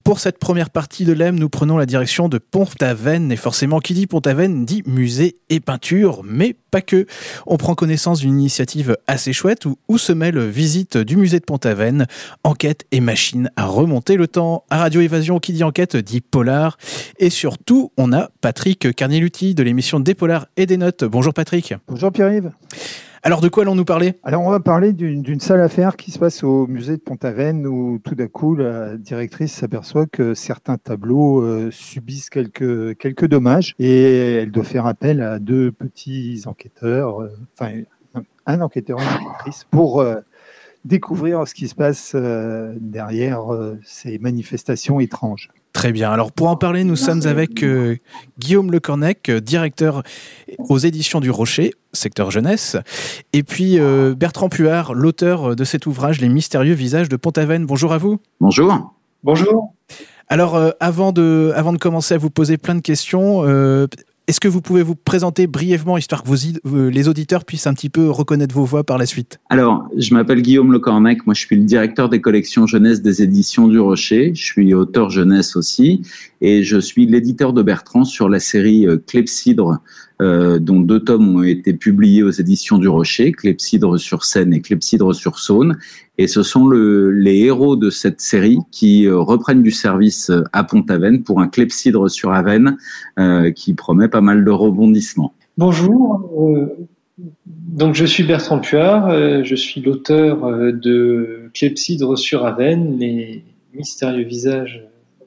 pour cette première partie de l'EM, nous prenons la direction de Pont-Aven. Et forcément, qui dit Pont-Aven dit musée et peinture, mais pas que. On prend connaissance d'une initiative assez chouette où se mêlent visite du musée de Pont-Aven, enquête et machine à remonter le temps. À Radio Évasion, qui dit enquête dit polar. Et surtout, on a Patrick Carnieluti de l'émission Des Polars et des Notes. Bonjour Patrick. Bonjour Pierre-Yves. Alors de quoi allons-nous parler ? Alors on va parler d'une sale affaire qui se passe au musée de Pont-Aven où tout d'un coup la directrice s'aperçoit que certains tableaux subissent quelques dommages et elle doit faire appel à deux petits enquêteurs, un enquêteur et une enquêtrice pour découvrir ce qui se passe derrière ces manifestations étranges. Très bien. Alors pour en parler, nous sommes avec Guillaume Lecornec, directeur aux éditions du Rocher, secteur jeunesse, et puis Bertrand Puard, l'auteur de cet ouvrage, Les mystérieux visages de Pont-Aven. Bonjour à vous. Bonjour. Bonjour. Alors avant de commencer à vous poser plein de questions, est-ce que vous pouvez vous présenter brièvement, histoire que les auditeurs puissent un petit peu reconnaître vos voix par la suite ? Alors, je m'appelle Guillaume Lecornec, moi je suis le directeur des collections jeunesse des éditions du Rocher, je suis auteur jeunesse aussi, et je suis l'éditeur de Bertrand sur la série Clepsydre, dont 2 tomes ont été publiés aux éditions du Rocher, Clepsydre sur Seine et Clepsydre sur Saône, et ce sont les héros de cette série qui reprennent du service à Pont-Aven pour un Clepsydre sur Aven qui promet pas mal de rebondissements. Bonjour, donc je suis Bertrand Puard, je suis l'auteur de Clepsydre sur Aven, les mystérieux visages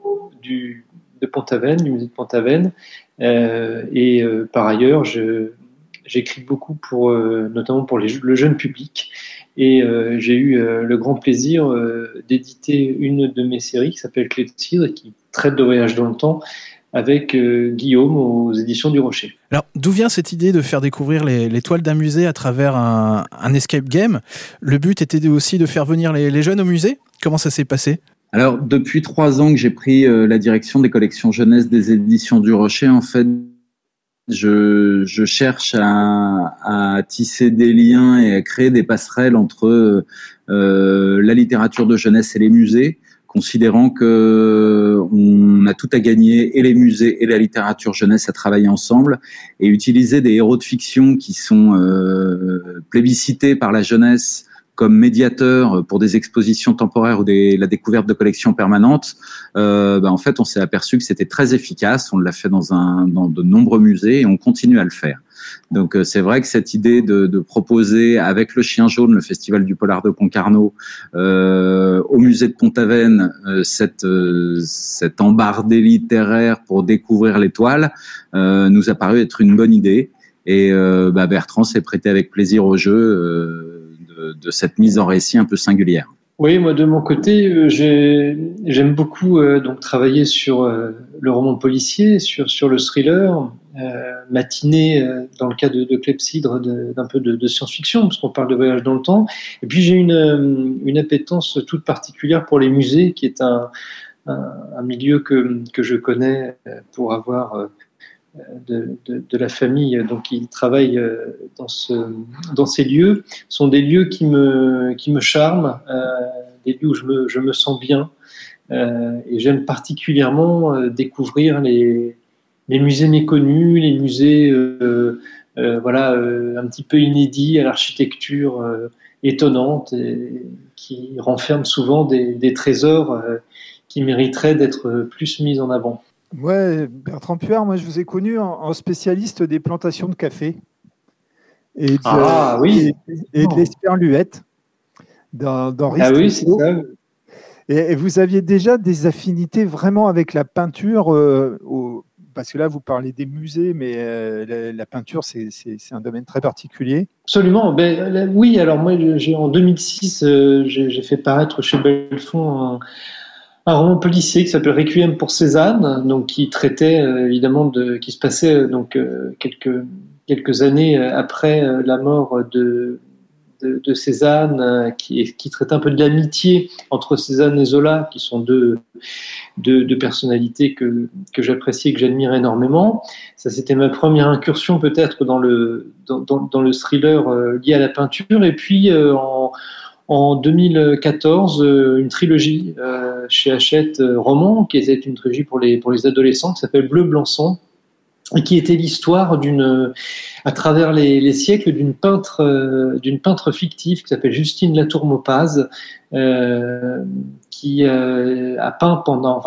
de Pont-Aven, du musée de Pont-Aven, et par ailleurs j'écris beaucoup notamment pour le jeune public. Et j'ai eu le grand plaisir d'éditer une de mes séries qui s'appelle Clepsydre et qui traite de voyage dans le temps avec Guillaume aux éditions du Rocher. Alors, d'où vient cette idée de faire découvrir les toiles d'un musée à travers un escape game ? Le but était aussi de faire venir les jeunes au musée ? Comment ça s'est passé ? Alors, depuis 3 ans que j'ai pris la direction des collections jeunesse des éditions du Rocher, en fait, je cherche à tisser des liens et à créer des passerelles entre la littérature de jeunesse et les musées, considérant que on a tout à gagner, et les musées et la littérature jeunesse, à travailler ensemble et utiliser des héros de fiction qui sont plébiscités par la jeunesse comme médiateur pour des expositions temporaires ou la découverte de collections permanentes. En fait, on s'est aperçu que c'était très efficace. On l'a fait dans de nombreux musées et on continue à le faire. Donc, c'est vrai que cette idée de proposer avec le Chien Jaune, le Festival du Polar de Concarneau, au musée de Pont-Aven, cette embardée littéraire pour découvrir les toiles, nous a paru être une bonne idée. Et Bertrand s'est prêté avec plaisir au jeu de cette mise en récit un peu singulière. Oui, moi de mon côté, j'aime beaucoup donc travailler sur le roman policier, sur le thriller, matiné dans le cas de Clepsydre d'un peu de science-fiction, parce qu'on parle de voyage dans le temps. Et puis j'ai une appétence toute particulière pour les musées, qui est un milieu que je connais pour avoir de la famille donc qui travaille dans ces lieux. Sont des lieux qui me charment, des lieux où je me sens bien, et j'aime particulièrement découvrir les musées méconnus, les musées un petit peu inédits, à l'architecture étonnante, et qui renferment souvent des trésors qui mériteraient d'être plus mis en avant. Ouais, Bertrand Puard, moi je vous ai connu en spécialiste des plantations de café et de l'esperluette dans Ah oui, c'est ça. Et vous aviez déjà des affinités vraiment avec la peinture, parce que là vous parlez des musées, mais la peinture c'est un domaine très particulier. Absolument. Oui, alors moi en 2006 j'ai fait paraître chez Belfond un roman policier qui s'appelle Requiem pour Cézanne, donc qui traitait évidemment qui se passait donc quelques années après la mort de Cézanne, qui traite un peu de l'amitié entre Cézanne et Zola, qui sont deux personnalités que j'apprécie et que j'admire énormément. Ça, c'était ma première incursion peut-être dans le thriller lié à la peinture. Et puis en en 2014 une trilogie chez Hachette Roman, qui était une trilogie pour les adolescents, qui s'appelle Bleu, Blanc, Sang, et qui était l'histoire à travers les siècles d'une peintre fictive qui s'appelle Justine Latour-Maupas, qui a peint pendant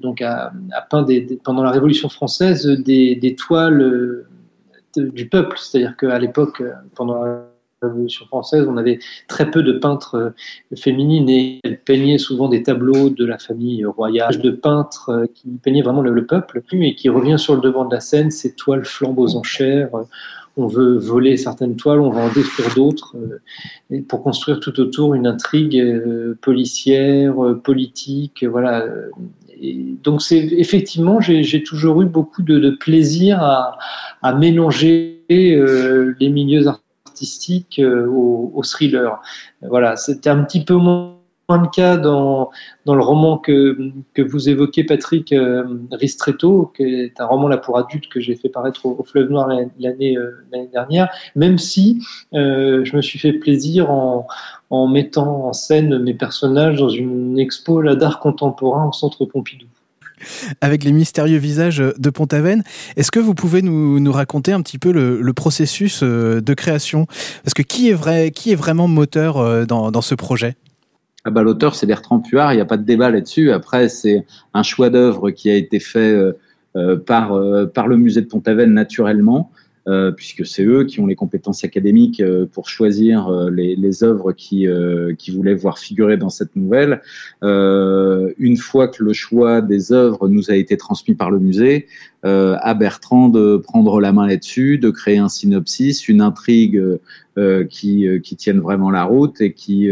la Révolution française des toiles du peuple, c'est-à-dire qu'à l'époque, pendant la Révolution française, on avait très peu de peintres féminines et elles peignaient souvent des tableaux de la famille royale, de peintres qui peignaient vraiment le peuple, et qui revient sur le devant de la scène, ces toiles flambent aux enchères, on veut voler certaines toiles, on va en détruire d'autres, pour construire tout autour une intrigue policière, politique, voilà. Et donc effectivement, j'ai toujours eu beaucoup de plaisir à mélanger les milieux artistique au thriller. Voilà, c'était un petit peu moins le cas dans le roman que vous évoquez, Patrick, Ristretto, qui est un roman là pour adultes que j'ai fait paraître au Fleuve Noir l'année dernière, même si je me suis fait plaisir en mettant en scène mes personnages dans une expo d'art contemporain au Centre Pompidou. Avec les mystérieux visages de Pont-Aven. Est-ce que vous pouvez nous raconter un petit peu le processus de création ? Parce que qui est vraiment moteur dans ce projet ? L'auteur, c'est Bertrand Puart, il n'y a pas de débat là-dessus. Après, c'est un choix d'œuvre qui a été fait par le musée de Pont-Aven naturellement, puisque c'est eux qui ont les compétences académiques pour choisir les œuvres qui voulaient voir figurer dans cette nouvelle. Une fois que le choix des œuvres nous a été transmis par le musée, à Bertrand de prendre la main là-dessus, de créer un synopsis, une intrigue qui tienne vraiment la route et qui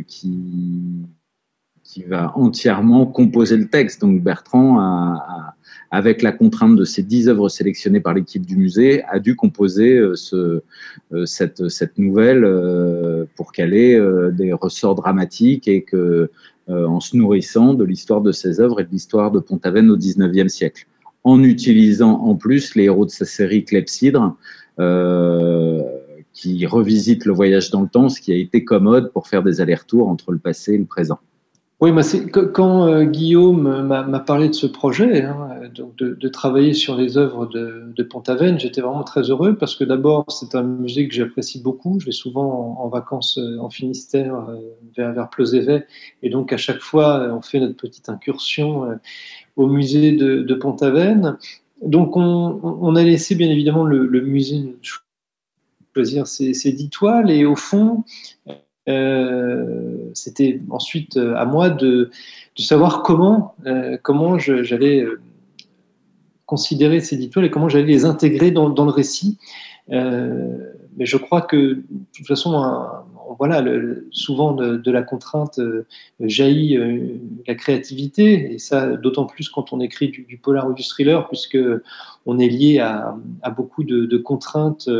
va entièrement composer le texte. Donc Bertrand avec la contrainte de ces 10 œuvres sélectionnées par l'équipe du musée, a dû composer cette nouvelle pour qu'elle ait des ressorts dramatiques et que, en se nourrissant de l'histoire de ces œuvres et de l'histoire de Pont-Aven au XIXe siècle, en utilisant en plus les héros de sa série Clepsydre, qui revisite le voyage dans le temps, ce qui a été commode pour faire des allers-retours entre le passé et le présent. Oui, quand Guillaume m'a parlé de ce projet, donc de travailler sur les œuvres de Pont-Aven, j'étais vraiment très heureux parce que d'abord, c'est un musée que j'apprécie beaucoup. Je vais souvent en vacances en Finistère vers Pleuzévet, et donc à chaque fois, on fait notre petite incursion au musée de Pont-Aven. Donc, on a laissé bien évidemment le musée choisir ses 10 toiles, et au fond, c'était ensuite à moi de savoir comment j'allais considérer ces 10 toiles et comment j'allais les intégrer dans le récit. Mais je crois que, de toute façon, souvent de la contrainte jaillit la créativité, et ça d'autant plus quand on écrit du polar ou du thriller, puisque on est lié à beaucoup de contraintes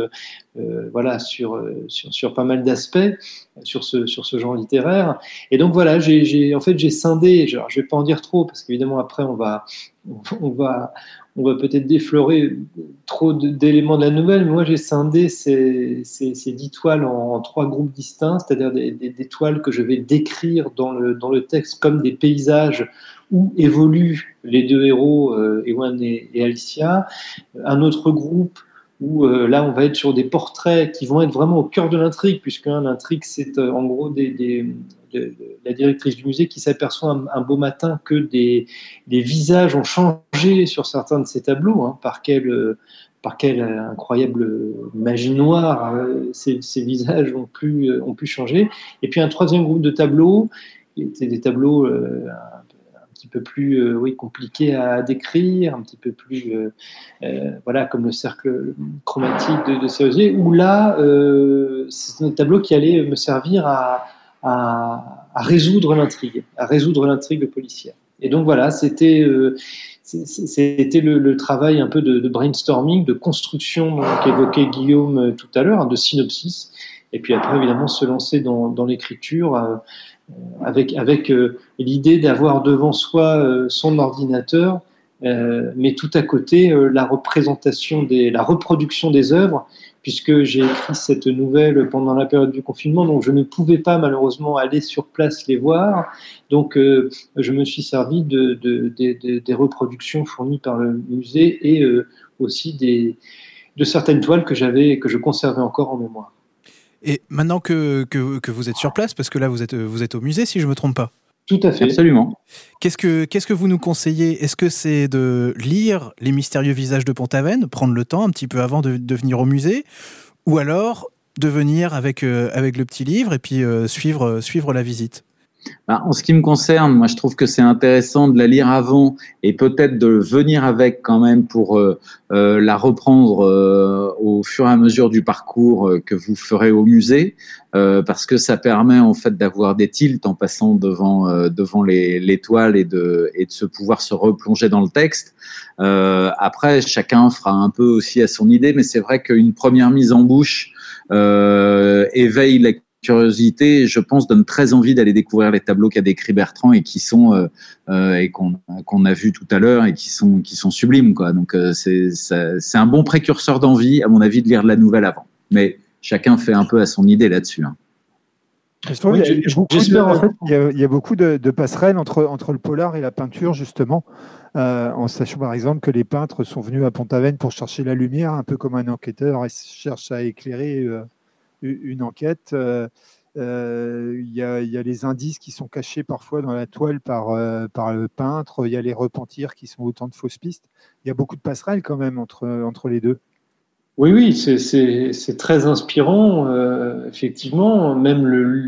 sur pas mal d'aspects sur ce genre littéraire. Et donc voilà, j'ai scindé, je vais pas en dire trop parce qu'évidemment après on va peut-être déflorer trop d'éléments de la nouvelle, mais moi j'ai scindé ces 10 toiles en 3 groupes distincts, c'est-à-dire des toiles que je vais décrire dans le texte comme des paysages où évoluent les 2 héros, Ewan et Alicia. Un autre groupe où là on va être sur des portraits qui vont être vraiment au cœur de l'intrigue, puisque l'intrigue c'est en gros la directrice du musée qui s'aperçoit un beau matin que des visages ont changé sur certains de ses tableaux, par quelle incroyable magie noire ces visages ont pu changer. Et puis un troisième groupe de tableaux, qui étaient des tableaux un petit peu plus compliqués à décrire, un petit peu plus comme le cercle chromatique de Séosier, où là c'est un tableau qui allait me servir à résoudre l'intrigue policière. Et donc voilà, c'était le travail un peu de brainstorming, de construction qu'évoquait Guillaume tout à l'heure, de synopsis, et puis après évidemment se lancer dans l'écriture avec l'idée d'avoir devant soi son ordinateur mais tout à côté, la reproduction des œuvres, puisque j'ai écrit cette nouvelle pendant la période du confinement, donc je ne pouvais pas malheureusement aller sur place les voir. Donc je me suis servi des reproductions fournies par le musée et aussi de certaines toiles que je conservais encore en mémoire. Et maintenant que vous êtes sur place, parce que là vous êtes au musée si je me trompe pas. Tout à fait. Absolument. Qu'est-ce que vous nous conseillez ? Est-ce que c'est de lire Les mystérieux visages de Pont-Aven, prendre le temps un petit peu avant de venir au musée, ou alors de venir avec le petit livre et puis suivre la visite ? En ce qui me concerne, moi je trouve que c'est intéressant de la lire avant et peut-être de venir avec quand même pour la reprendre au fur et à mesure du parcours que vous ferez au musée, parce que ça permet en fait d'avoir des tilts en passant devant les toiles et de pouvoir se replonger dans le texte. Après, chacun fera un peu aussi à son idée, mais c'est vrai qu'une première mise en bouche éveille la curiosité, je pense, donne très envie d'aller découvrir les tableaux qu'a décrit Bertrand et qui sont et qu'on a vu tout à l'heure et qui sont sublimes, quoi. Donc c'est un bon précurseur d'envie, à mon avis, de lire de la nouvelle avant. Mais chacun fait un peu à son idée là-dessus. Il y a beaucoup de passerelles entre le polar et la peinture, justement, en sachant par exemple que les peintres sont venus à Pont-Aven pour chercher la lumière, un peu comme un enquêteur cherche à éclairer une enquête. Il y a les indices qui sont cachés parfois dans la toile par le peintre. Il y a les repentirs qui sont autant de fausses pistes. Il y a beaucoup de passerelles quand même entre les deux. Oui, c'est très inspirant, effectivement. Même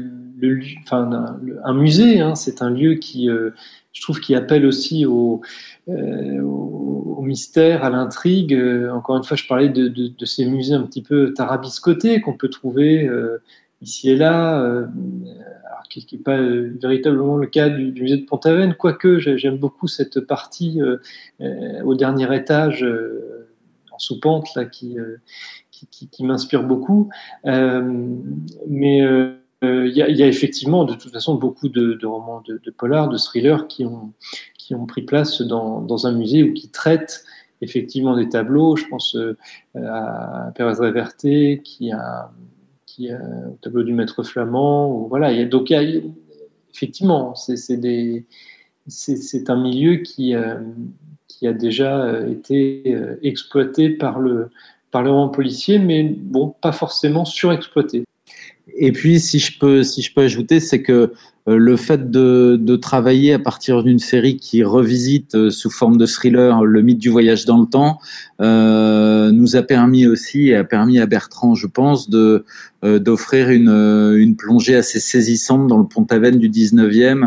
un musée, hein, c'est un lieu qui, je trouve, qui appelle aussi au mystère, à l'intrigue. Encore une fois, je parlais de ces musées un petit peu tarabiscotés qu'on peut trouver ici et là, alors qui n'est pas véritablement le cas du musée de Pont-Aven, quoique j'aime beaucoup cette partie au dernier étage en sous-pente là, qui m'inspire beaucoup. Mais il y a effectivement de toute façon beaucoup de romans de polar, de thrillers qui ont pris place dans un musée ou qui traitent effectivement des tableaux. Je pense à Pérez Reverte au tableau du maître flamand. Ou, voilà, effectivement, c'est un milieu qui a déjà été exploité par le roman policier, mais bon, pas forcément surexploité. Et puis, si je peux ajouter, c'est que le fait de travailler à partir d'une série qui revisite sous forme de thriller le mythe du voyage dans le temps nous a permis aussi, et a permis à Bertrand, je pense, d'offrir une plongée assez saisissante dans le Pont-Aven du 19e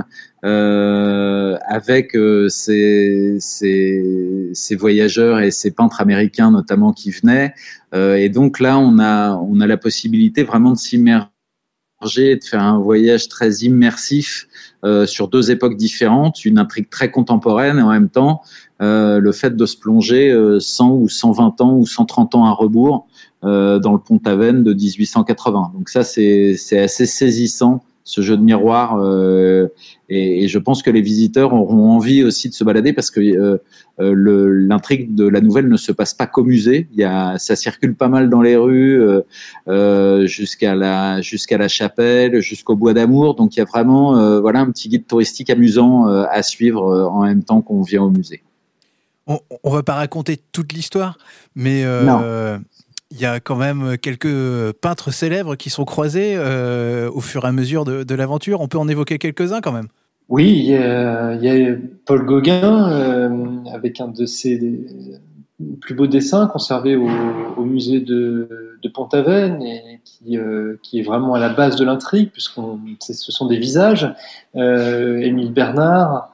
avec ces voyageurs et ces peintres américains notamment qui venaient. Et donc là, on a la possibilité vraiment de s'immerger et de faire un voyage très immersif sur deux époques différentes, une intrigue très contemporaine et en même temps le fait de se plonger 100 ou 120 ans ou 130 ans à rebours dans le Pont-Aven de 1880. Donc ça, c'est assez saisissant, ce jeu de miroir, et je pense que les visiteurs auront envie aussi de se balader parce que l'intrigue de la nouvelle ne se passe pas qu'au musée. Ça circule pas mal dans les rues, jusqu'à la chapelle, jusqu'au Bois d'Amour. Donc il y a vraiment un petit guide touristique amusant à suivre en même temps qu'on vient au musée. On va pas raconter toute l'histoire, mais il y a quand même quelques peintres célèbres qui sont croisés au fur et à mesure de l'aventure. On peut en évoquer quelques-uns quand même. Oui, il y a Paul Gauguin avec un de ses plus beaux dessins conservés au musée de Pont-Aven et qui est vraiment à la base de l'intrigue puisque ce sont des visages. Émile Bernard,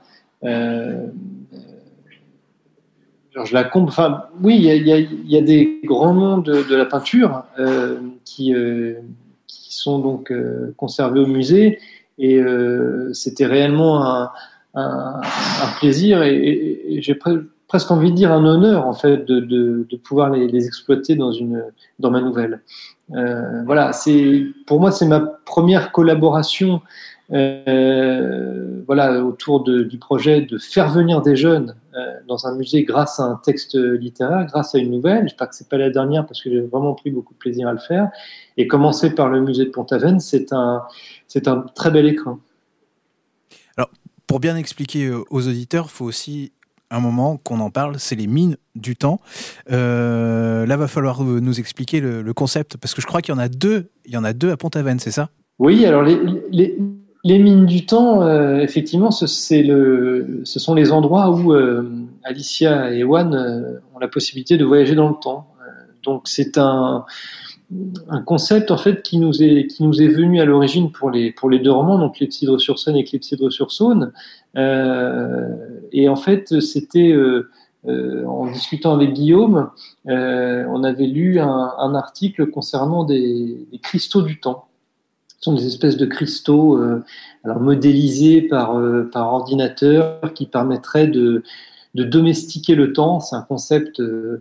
Georges Lacombe. Enfin, oui, il y a des grands noms de la peinture qui sont donc conservés au musée. Et c'était réellement un plaisir et j'ai presque envie de dire un honneur en fait de pouvoir les exploiter dans ma nouvelle. Voilà, pour moi c'est ma première collaboration autour du projet de faire venir des jeunes dans un musée grâce à un texte littéraire, grâce à une nouvelle. J'espère que c'est pas la dernière parce que j'ai vraiment pris beaucoup de plaisir à le faire. Et commencer par le musée de Pont-Aven, c'est un très bel écrin. Alors, pour bien expliquer aux auditeurs, il faut aussi un moment qu'on en parle, c'est les mines du temps. Là, va falloir nous expliquer le concept, parce que je crois qu'il y en a deux à Pont-Aven, c'est ça ? Oui, alors les mines du temps, effectivement, ce sont les endroits où Alicia et Ewan ont la possibilité de voyager dans le temps. Donc c'est un concept en fait qui nous est venu à l'origine pour les deux romans, donc Clepsydre-sur-Seine et Clepsydre-sur-Saône. Et en fait, c'était en discutant avec Guillaume, on avait lu un article concernant des cristaux du temps. Ce sont des espèces de cristaux alors modélisés par ordinateur qui permettraient de domestiquer le temps. C'est un concept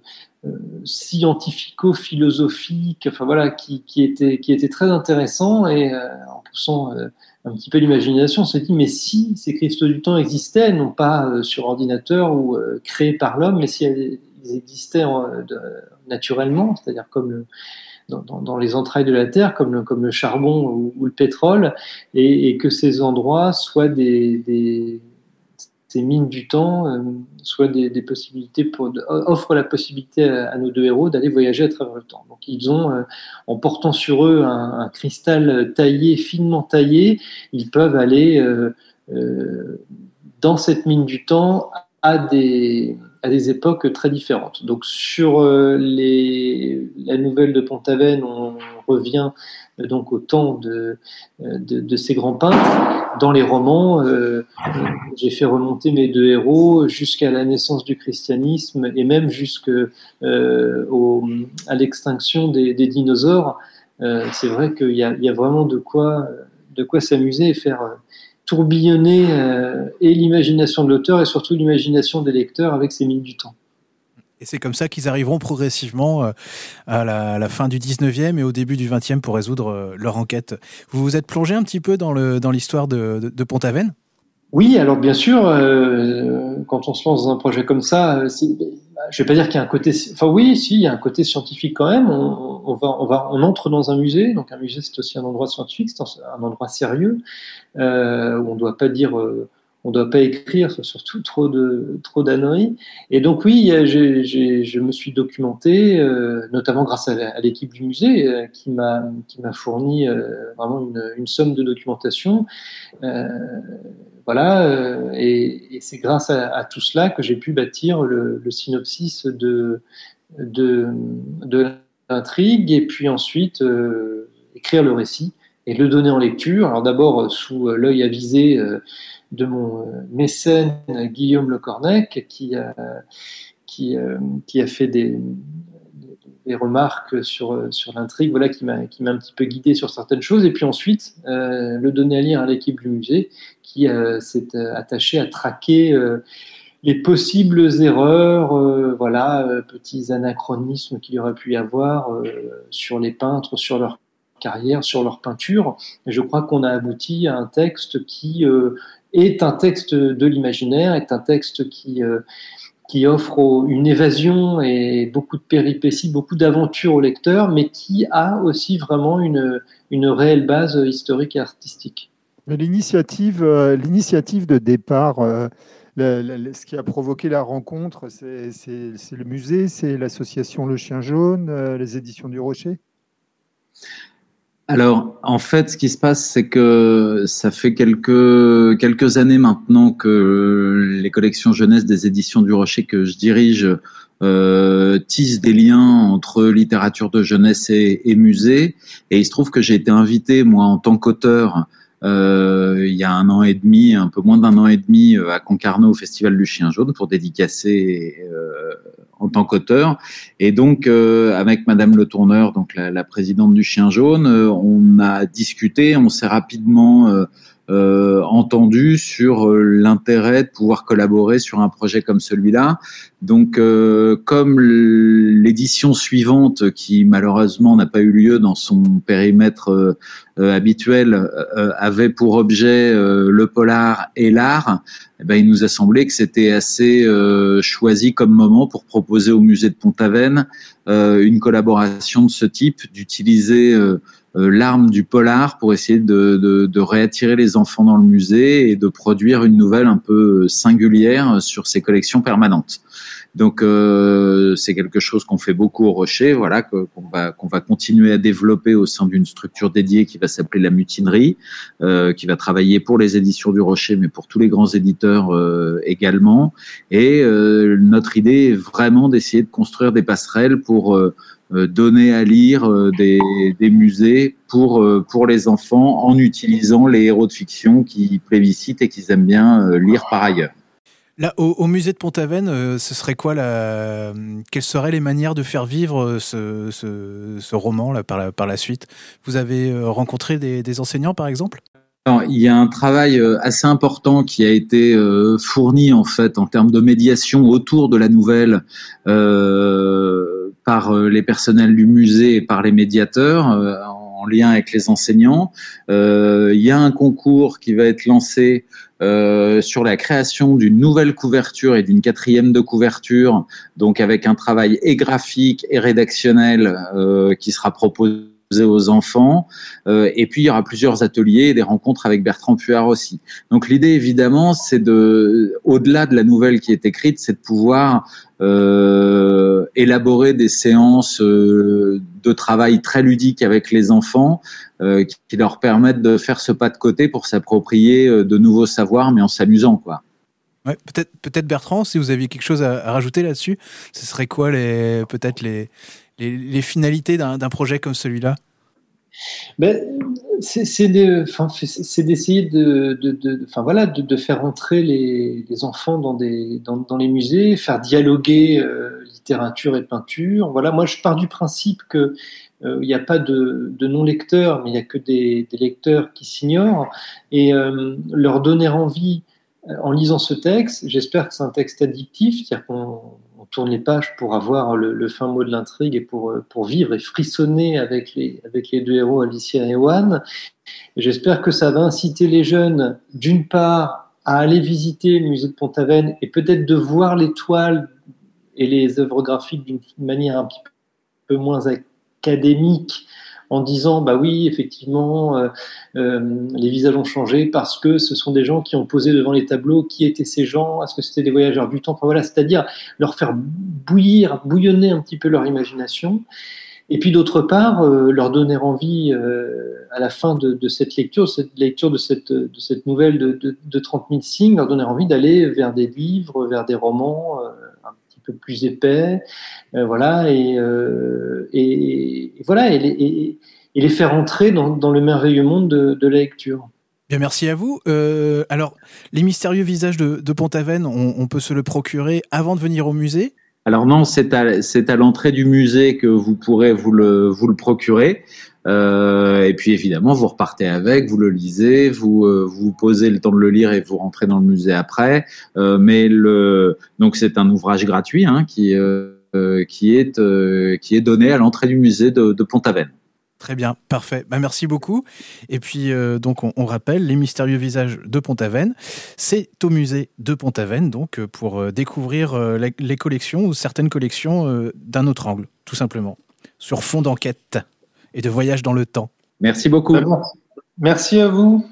scientifico-philosophique, enfin voilà, qui était très intéressant, et en poussant un petit peu l'imagination, on s'est dit mais si ces cristaux du temps existaient, non pas sur ordinateur ou créés par l'homme, mais si ils existaient naturellement, c'est-à-dire comme dans les entrailles de la Terre, comme le charbon ou le pétrole, et que ces endroits soient ces mines du temps, soient des possibilités offrent la possibilité à nos deux héros d'aller voyager à travers le temps. Donc ils ont, en portant sur eux un cristal taillé, finement taillé, ils peuvent aller dans cette mine du temps à des époques très différentes. Donc sur la nouvelle de Pont-Aven, on revient donc au temps de ces grands peintres. Dans les romans, j'ai fait remonter mes deux héros jusqu'à la naissance du christianisme et même à l'extinction des dinosaures. C'est vrai qu'il y a vraiment de quoi s'amuser et faire tourbillonner et l'imagination de l'auteur et surtout l'imagination des lecteurs avec ces mines du temps. Et c'est comme ça qu'ils arriveront progressivement à la fin du 19e et au début du 20e pour résoudre leur enquête. Vous vous êtes plongé un petit peu dans l'histoire de Pont-Aven ? Oui, alors bien sûr, quand on se lance dans un projet comme ça, je vais pas dire qu'il y a un côté, enfin oui, si, il y a un côté scientifique quand même. On entre dans un musée, donc un musée c'est aussi un endroit scientifique, c'est un endroit sérieux où on doit pas dire, on doit pas écrire, surtout trop d'âneries. Et donc oui, je me suis documenté, notamment grâce à l'équipe du musée qui m'a fourni vraiment une somme de documentation. Voilà, et c'est grâce à tout cela que j'ai pu bâtir le synopsis de l'intrigue, et puis ensuite écrire le récit et le donner en lecture. Alors d'abord sous l'œil avisé de mon mécène Guillaume Lecornec, qui a fait des remarques sur l'intrigue, voilà, qui m'a un petit peu guidé sur certaines choses, et puis ensuite le donner à lire à l'équipe du musée qui s'est attachée à traquer les possibles erreurs, petits anachronismes qu'il y aurait pu y avoir sur les peintres, sur leur carrière, sur leur peinture. Et je crois qu'on a abouti à un texte qui est un texte de l'imaginaire, est un texte qui offre une évasion et beaucoup de péripéties, beaucoup d'aventures au lecteur, mais qui a aussi vraiment une réelle base historique et artistique. L'initiative de départ, ce qui a provoqué la rencontre, c'est le musée, c'est l'association Le Chien Jaune, les éditions du Rocher ? Alors, en fait, ce qui se passe, c'est que ça fait quelques années maintenant que les collections jeunesse des éditions du Rocher que je dirige tissent des liens entre littérature de jeunesse et musée. Et il se trouve que j'ai été invité, moi, en tant qu'auteur, il y a un an et demi, un peu moins d'un an et demi, à Concarneau au Festival du Chien Jaune pour dédicacer en tant qu'auteur. Et donc, avec Madame Le Tourneur, donc la présidente du Chien Jaune, on a discuté, on s'est rapidement entendu sur l'intérêt de pouvoir collaborer sur un projet comme celui-là. Donc, comme l'édition suivante, qui malheureusement n'a pas eu lieu dans son périmètre habituel, avait pour objet le polar et l'art, eh ben, il nous a semblé que c'était assez choisi comme moment pour proposer au musée de Pont-Aven une collaboration de ce type, d'utiliser l'arme du polar pour essayer de réattirer les enfants dans le musée et de produire une nouvelle un peu singulière sur ces collections permanentes. Donc c'est quelque chose qu'on fait beaucoup au Rocher, voilà, qu'on va continuer à développer au sein d'une structure dédiée qui va s'appeler la Mutinerie, qui va travailler pour les éditions du Rocher, mais pour tous les grands éditeurs également. Et notre idée est vraiment d'essayer de construire des passerelles pour donner à lire des musées pour les enfants en utilisant les héros de fiction qu'ils plébiscitent et qu'ils aiment bien lire par ailleurs. Là, au musée de Pont-Aven, ce serait quoi quelles seraient les manières de faire vivre ce roman là, par la suite? Vous avez rencontré des enseignants, par exemple? Alors, il y a un travail assez important qui a été fourni en fait en termes de médiation autour de la nouvelle par les personnels du musée et par les médiateurs en lien avec les enseignants. Il y a un concours qui va être lancé sur la création d'une nouvelle couverture et d'une 4e de couverture, donc avec un travail et graphique et rédactionnel qui sera proposé aux enfants, et puis il y aura plusieurs ateliers et des rencontres avec Bertrand Puard aussi. Donc l'idée évidemment c'est au-delà de la nouvelle qui est écrite, c'est de pouvoir élaborer des séances de travail très ludiques avec les enfants qui leur permettent de faire ce pas de côté pour s'approprier de nouveaux savoirs mais en s'amusant, quoi. Ouais, peut-être Bertrand, si vous aviez quelque chose à rajouter là-dessus, ce serait quoi les finalités d'un projet comme celui-là? C'est d'essayer de faire entrer les enfants dans les musées, faire dialoguer littérature et peinture. Voilà, moi je pars du principe que il n'y a pas de non-lecteurs, mais il n'y a que des lecteurs qui s'ignorent, et leur donner envie en lisant ce texte. J'espère que c'est un texte addictif, c'est-à-dire qu'on tourne les pages pour avoir le fin mot de l'intrigue et pour vivre et frissonner avec les deux héros, Alicia et Ewan. Et j'espère que ça va inciter les jeunes, d'une part, à aller visiter le musée de Pont-Aven et peut-être de voir les toiles et les œuvres graphiques d'une manière un petit peu moins académique, en disant bah oui, effectivement, les visages ont changé parce que ce sont des gens qui ont posé devant les tableaux. Qui étaient ces gens? Est-ce que c'était des voyageurs du temps? Enfin, voilà, c'est-à-dire leur faire bouillonner un petit peu leur imagination. Et puis d'autre part, leur donner envie à la fin de cette lecture de cette nouvelle de 30 000 signes, leur donner envie d'aller vers des livres, vers des romans un petit peu plus épais, voilà, et les faire entrer dans le merveilleux monde de la lecture. Bien, merci à vous. Alors, les mystérieux visages de Pont-Aven, on peut se le procurer avant de venir au musée? Alors non, c'est à l'entrée du musée que vous pourrez vous le procurer. Et puis évidemment, vous repartez avec, vous le lisez, vous posez le temps de le lire et vous rentrez dans le musée après. Donc c'est un ouvrage gratuit qui est donné à l'entrée du musée de Pont-Aven. Très bien, parfait. Merci beaucoup. Et puis, donc, on rappelle, Les mystérieux visages de Pont-Aven, c'est au musée de Pont-Aven, donc, pour découvrir les collections ou certaines collections d'un autre angle, tout simplement, sur fond d'enquête et de voyage dans le temps. Merci beaucoup. Merci à vous.